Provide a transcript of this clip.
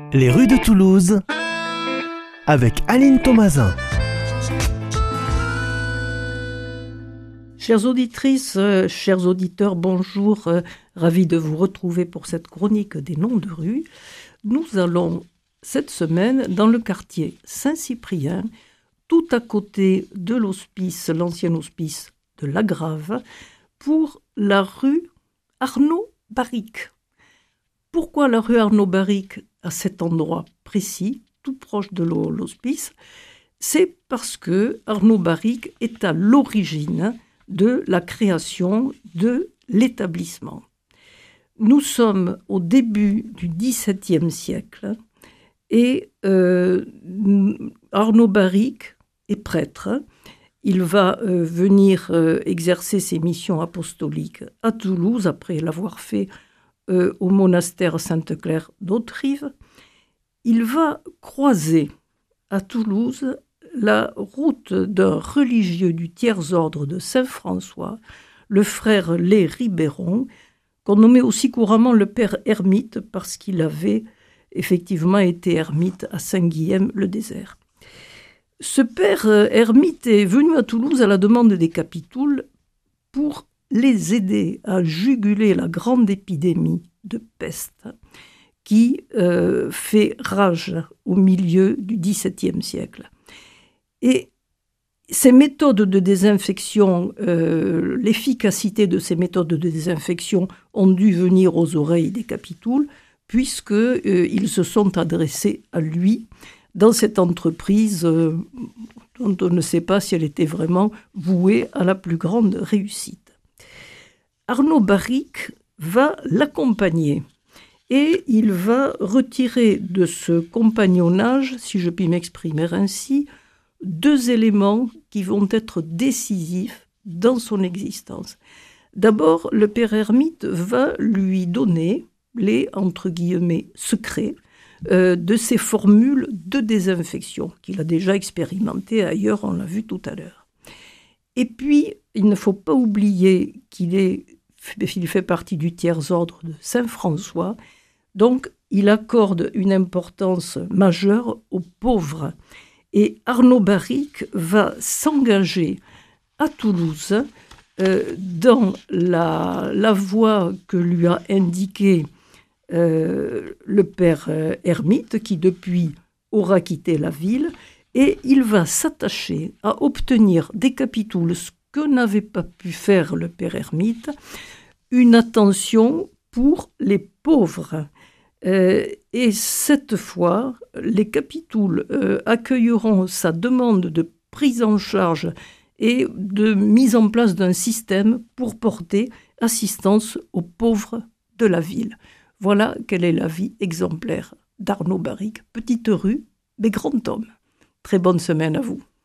Les rues de Toulouse avec Aline Thomasin. Chères auditrices, chers auditeurs, bonjour, ravi de vous retrouver pour cette chronique des noms de rue. Nous allons cette semaine dans le quartier Saint-Cyprien, tout à côté de l'hospice, l'ancien hospice de La Grave, pour la rue Arnaud-Barrique. Pourquoi la rue Arnaud-Barrique à cet endroit précis, tout proche de l'hospice? C'est parce que Arnaud-Barrique est à l'origine de la création de l'établissement. Nous sommes au début du XVIIe siècle et Arnaud-Barrique est prêtre. Il va venir exercer ses missions apostoliques à Toulouse après l'avoir fait au monastère Sainte-Claire d'Autrive. Il va croiser à Toulouse la route d'un religieux du tiers-ordre de Saint-François, le frère Lé Ribéron, qu'on nommait aussi couramment le père ermite parce qu'il avait effectivement été ermite à Saint-Guilhem-le-Désert. Ce père ermite est venu à Toulouse à la demande des Capitouls pour les aider à juguler la grande épidémie de peste qui fait rage au milieu du XVIIe siècle. Et ces méthodes de désinfection, l'efficacité de ces méthodes de désinfection ont dû venir aux oreilles des Capitouls puisqu'ils se sont adressés à lui dans cette entreprise dont on ne sait pas si elle était vraiment vouée à la plus grande réussite. Arnaud-Barrique va l'accompagner et il va retirer de ce compagnonnage, si je puis m'exprimer ainsi, deux éléments qui vont être décisifs dans son existence. D'abord, le père ermite va lui donner les, entre guillemets, secrets de ces formules de désinfection qu'il a déjà expérimentées ailleurs, on l'a vu tout à l'heure. Et puis, il ne faut pas oublier qu'il fait partie du tiers-ordre de Saint-François, donc il accorde une importance majeure aux pauvres. Et Arnaud-Barrique va s'engager à Toulouse dans la voie que lui a indiquée le père ermite, qui depuis aura quitté la ville, et il va s'attacher à obtenir des Capitouls ce que n'avait pas pu faire le père ermite, une attention pour les pauvres. Et cette fois, les Capitouls accueilleront sa demande de prise en charge et de mise en place d'un système pour porter assistance aux pauvres de la ville. Voilà quelle est la vie exemplaire d'Arnaud-Barrique, petite rue, mais grand homme. Très bonne semaine à vous.